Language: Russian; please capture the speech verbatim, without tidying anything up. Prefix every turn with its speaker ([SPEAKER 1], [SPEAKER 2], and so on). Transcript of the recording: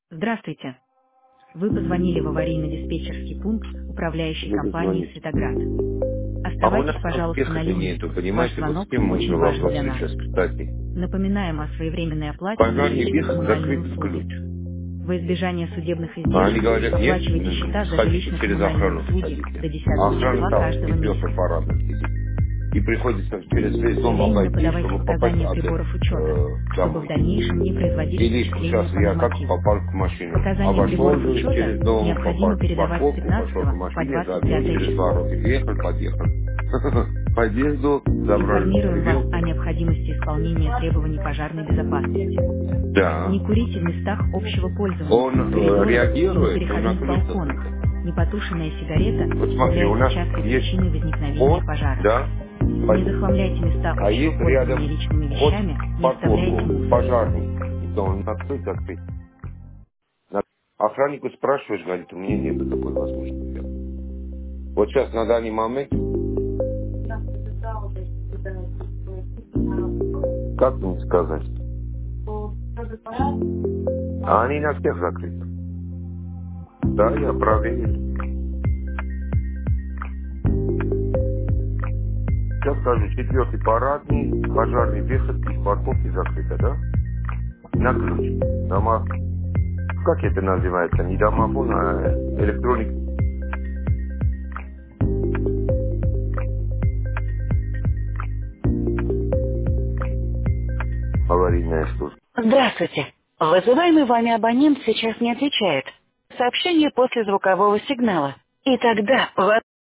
[SPEAKER 1] Здравствуйте. Вы позвонили в аварийно-диспетчерский пункт управляющей
[SPEAKER 2] Буду
[SPEAKER 1] компании
[SPEAKER 2] звонить.
[SPEAKER 1] «Светоград».
[SPEAKER 2] А у
[SPEAKER 1] Оставайтесь,
[SPEAKER 2] нас там
[SPEAKER 1] пожалуйста, на
[SPEAKER 2] успеха
[SPEAKER 1] линии.
[SPEAKER 2] нету,
[SPEAKER 1] Ваш
[SPEAKER 2] понимаете? Вот с
[SPEAKER 1] звонок
[SPEAKER 2] кем мой
[SPEAKER 1] очень
[SPEAKER 2] же
[SPEAKER 1] важен
[SPEAKER 2] вопрос
[SPEAKER 1] для нас.
[SPEAKER 2] сейчас, кстати.
[SPEAKER 1] Напоминаем о своевременной оплате за
[SPEAKER 2] Пожарный
[SPEAKER 1] жилищные
[SPEAKER 2] без
[SPEAKER 1] коммунальные
[SPEAKER 2] закрытый
[SPEAKER 1] услуги.
[SPEAKER 2] ключ.
[SPEAKER 1] Во избежание судебных
[SPEAKER 2] А они
[SPEAKER 1] издержек
[SPEAKER 2] говорят, нет,
[SPEAKER 1] оплачивайте счета
[SPEAKER 2] м,
[SPEAKER 1] за
[SPEAKER 2] сходите через
[SPEAKER 1] жилищно-коммунальные
[SPEAKER 2] охрану,
[SPEAKER 1] услуги
[SPEAKER 2] сходите.
[SPEAKER 1] до
[SPEAKER 2] А
[SPEAKER 1] десятого
[SPEAKER 2] охрана
[SPEAKER 1] числа
[SPEAKER 2] там
[SPEAKER 1] каждого
[SPEAKER 2] четвертым
[SPEAKER 1] месяца.
[SPEAKER 2] парадом сидит. И приходится через весь дом
[SPEAKER 1] Своевременно
[SPEAKER 2] обойти,
[SPEAKER 1] подавайте
[SPEAKER 2] чтобы попасть
[SPEAKER 1] показания
[SPEAKER 2] опять
[SPEAKER 1] приборов учета,
[SPEAKER 2] э,
[SPEAKER 1] чтобы в
[SPEAKER 2] домой.
[SPEAKER 1] дальнейшем не производились
[SPEAKER 2] Или
[SPEAKER 1] вычисления
[SPEAKER 2] сейчас
[SPEAKER 1] по
[SPEAKER 2] я как
[SPEAKER 1] нормативу.
[SPEAKER 2] попал к машине.
[SPEAKER 1] Показания
[SPEAKER 2] Обошел
[SPEAKER 1] приборов
[SPEAKER 2] же
[SPEAKER 1] учета
[SPEAKER 2] через дом, по
[SPEAKER 1] необходимо
[SPEAKER 2] пар-
[SPEAKER 1] передавать с
[SPEAKER 2] парковку, пошел к
[SPEAKER 1] пятнадцатого по
[SPEAKER 2] машине,
[SPEAKER 1] двадцать
[SPEAKER 2] забил
[SPEAKER 1] пятое
[SPEAKER 2] через
[SPEAKER 1] число.
[SPEAKER 2] дороги, въехал, подъехал. К подъезду, забрали
[SPEAKER 1] Информируем вас о
[SPEAKER 2] стрелку.
[SPEAKER 1] необходимости исполнения требований пожарной безопасности.
[SPEAKER 2] Да.
[SPEAKER 1] Не курите в местах общего пользования,
[SPEAKER 2] Он
[SPEAKER 1] в
[SPEAKER 2] э,
[SPEAKER 1] коридорах и на
[SPEAKER 2] реагирует, он
[SPEAKER 1] переходных
[SPEAKER 2] открыто
[SPEAKER 1] балконах.
[SPEAKER 2] только.
[SPEAKER 1] Непотушенная сигарета
[SPEAKER 2] Вот смотри, у
[SPEAKER 1] является
[SPEAKER 2] нас
[SPEAKER 1] частой
[SPEAKER 2] есть
[SPEAKER 1] причиной возникновения
[SPEAKER 2] вход,
[SPEAKER 1] пожара.
[SPEAKER 2] да,
[SPEAKER 1] Не
[SPEAKER 2] под-
[SPEAKER 1] захламляйте места
[SPEAKER 2] а
[SPEAKER 1] общего
[SPEAKER 2] есть
[SPEAKER 1] пользования
[SPEAKER 2] рядом
[SPEAKER 1] личными
[SPEAKER 2] вход
[SPEAKER 1] вещами,
[SPEAKER 2] в
[SPEAKER 1] не оставляйте
[SPEAKER 2] парковку,
[SPEAKER 1] мусор.
[SPEAKER 2] пожарный. И то он открыт, закрыт. На- Охраннику спрашиваешь, говорит, у меня нет такой возможности. Вот сейчас на данный момент, как мне сказать, а они на всех закрыты. Да, я проверил. Сейчас скажу, четвертый парадный, пожарный выход из парковки закрыто, да? На ключ. Дома, как это называется? Не домофон, а электроник. Аварийная служба.
[SPEAKER 1] Здравствуйте. Вызываемый вами абонент сейчас не отвечает. Сообщение после звукового сигнала. И тогда...